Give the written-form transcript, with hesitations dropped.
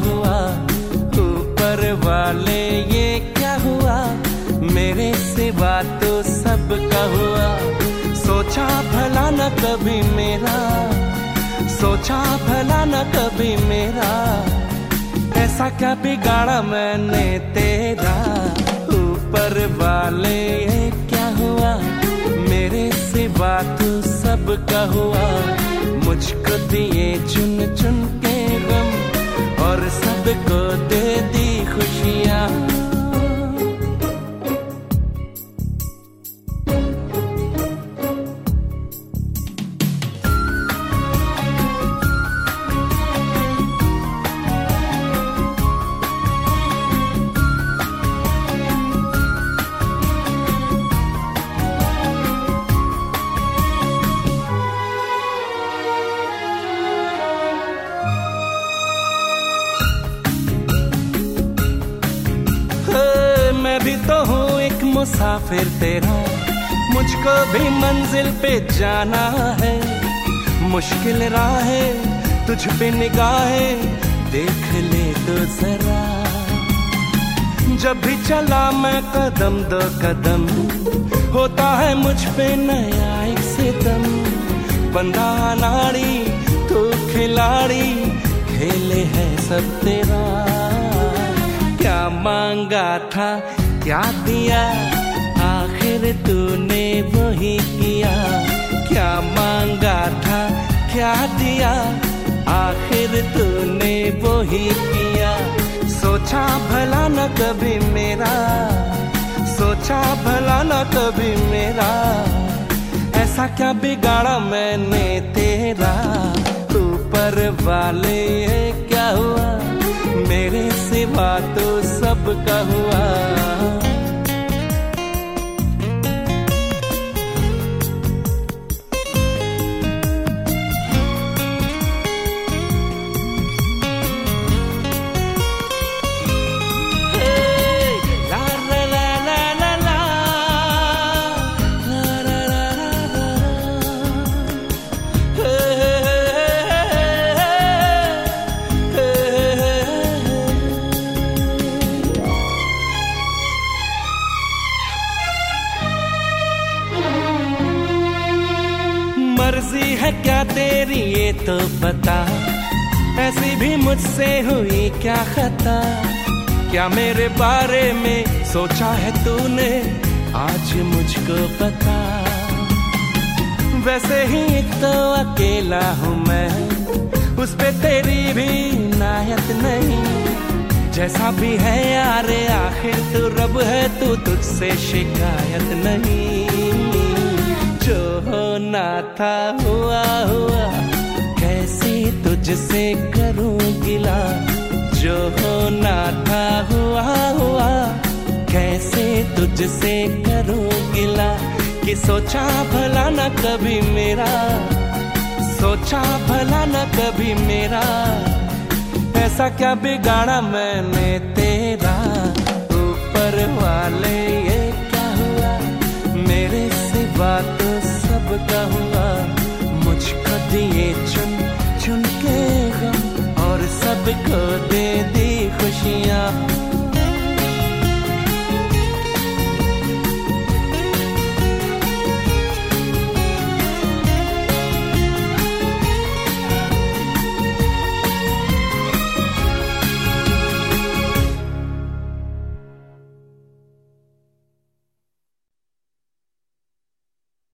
हुआ, ऊपर वाले ये क्या हुआ, मेरे सिवा तो सबका हुआ। सोचा भला न कभी मेरा, सोचा भला न कभी मेरा, ऐसा क्या बिगाड़ा मैंने तेरा। ऊपर वाले ये क्या हुआ, मेरे सिवा तो सबका हुआ। मुझको दिए चुन चुन के गम और सबको दे दी खुशियाँ। मैं भी तो हूँ एक मुसाफिर तेरा, मुझको भी मंजिल पे जाना है। मुश्किल राहें तुझ पे निगाहें देख ले तो जरा। जब भी चला मैं कदम दो कदम, होता है मुझ पे नया एक सितम। बंदा नाड़ी तू खिलाड़ी, खेले है सब तेरा। क्या मांगा था क्या दिया, आखिर तूने वही किया। क्या मांगा था क्या दिया, आखिर तूने वही किया। सोचा भला न कभी मेरा, सोचा भला न कभी मेरा, ऐसा क्या बिगाड़ा मैंने तेरा। ऊपर वाले ये क्या हुआ, मेरे सिवा तो सबका हुआ। मर्जी है क्या तेरी ये तो बता, ऐसी भी मुझसे हुई क्या खता। क्या मेरे बारे में सोचा है तूने, आज मुझको बता। वैसे ही तो अकेला हूँ मैं, उस पे तेरी भी नायत नहीं। जैसा भी है यार आखिर तू रब है, तू तुझसे शिकायत नहीं। जो होना था हुआ हुआ, कैसे तुझसे करूं गिला। जो होना था हुआ हुआ, कैसे तुझसे करूं गिला। कि सोचा भला न कभी मेरा, सोचा भला न कभी मेरा, ऐसा क्या बिगाड़ा मैंने तेरा। ऊपर वाले ये क्या हुआ, मेरे सिवा तो सबका हुआ। मुझको दिए चुन चुन के गम और सबको दे दी खुशियाँ।